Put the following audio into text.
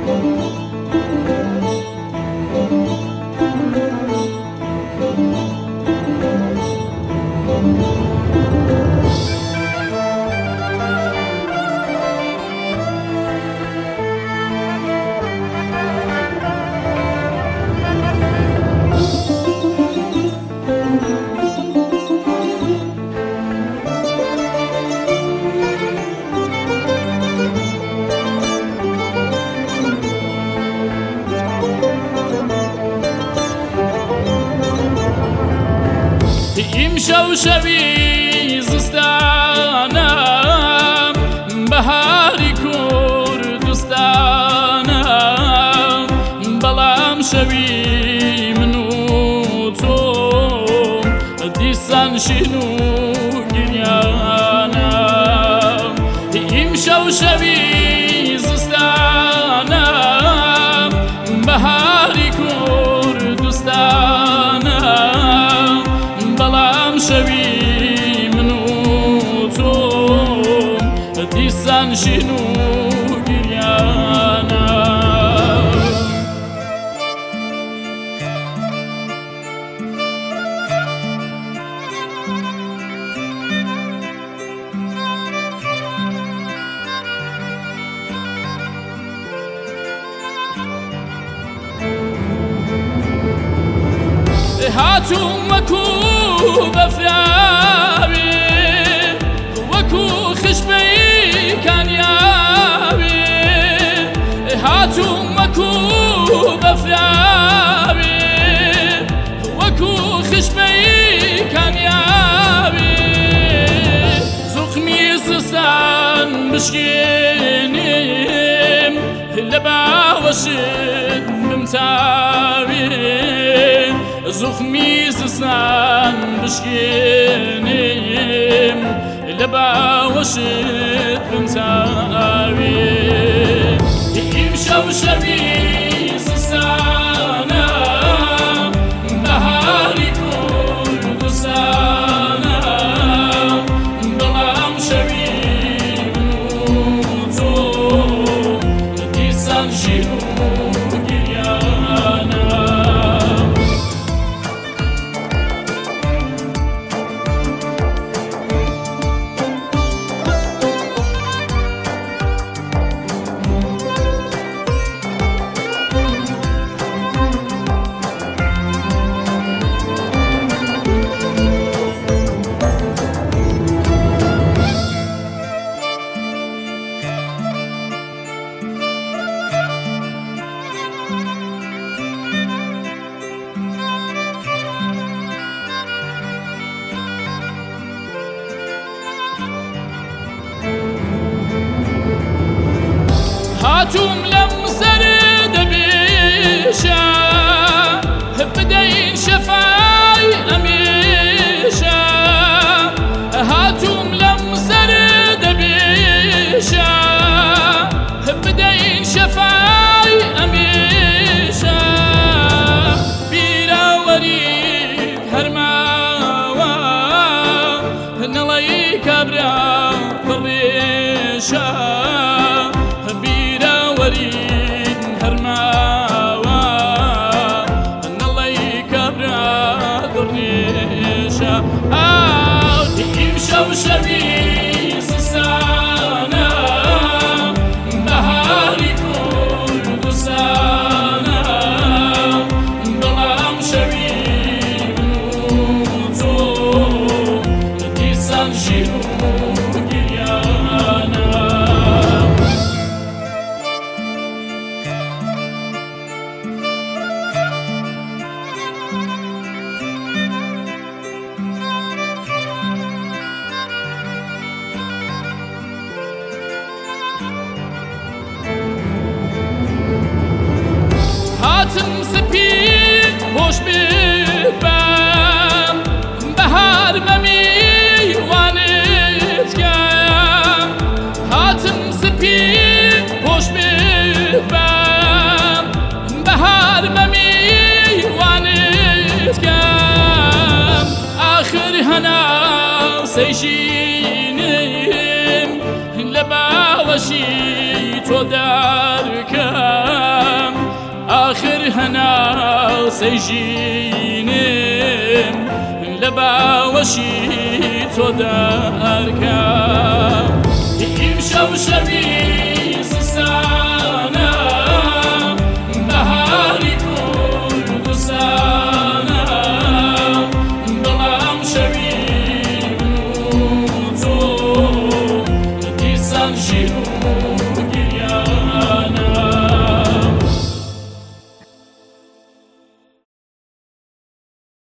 شو شوی زستانم بهاری کردستانم بلام شوی منو تو دیسان شنو گریانم ایم شو شوی زستانم بهاری کردستانم بلام شوی منو تو دیسان شنو گریانم هاتم وكو بفراوي وكو خشبي كان ياوي هاتم وكو بفراوي وكو خشبي كان ياوي زخمي سسان بشكينيم لبا وشد ممتاوي زخمي سسان بشكينيم لبا وشد بمساوي يمشو شوي سسانا بهاري كردستانا بلام شوي منوتو ديسان شنو گريانا هاتم لمسر دبيشة بدين شفاي أميشة هاتم لمسر دبيشة بدين شفاي أميشة بيرا وريد هرماوا نلاي كبرا بريشة وريد هرماوا ان الله يكبر قرنيشا يمشو شوي سسانا بهاري كردستانا بلام شوي منوتو ديسان شنو گريانا هاتم سپید خوش بیدم بهار ممیوانت کم هاتم سپید خوش بیدم بهار ممیوانت کم آخر هنا سیشینیم لبا وشی تو در کم هنا سيجينم لباوشي توداركا يمشو شبي زستان